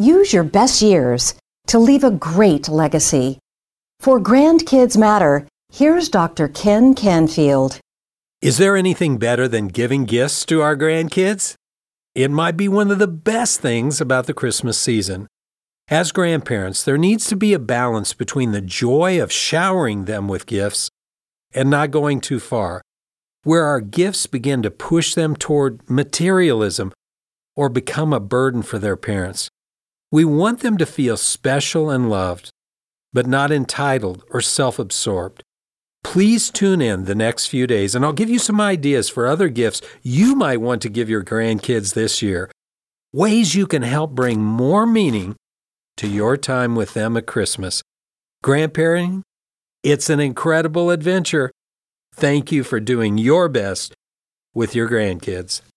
Use your best years to leave a great legacy. For Grandkids Matter, here's Dr. Ken Canfield. Is there anything better than giving gifts to our grandkids? It might be one of the best things about the Christmas season. As grandparents, there needs to be a balance between the joy of showering them with gifts and not going too far, where our gifts begin to push them toward materialism or become a burden for their parents. We want them to feel special and loved, but not entitled or self-absorbed. Please tune in the next few days, and I'll give you some ideas for other gifts you might want to give your grandkids this year, ways you can help bring more meaning to your time with them at Christmas. Grandparenting, it's an incredible adventure. Thank you for doing your best with your grandkids.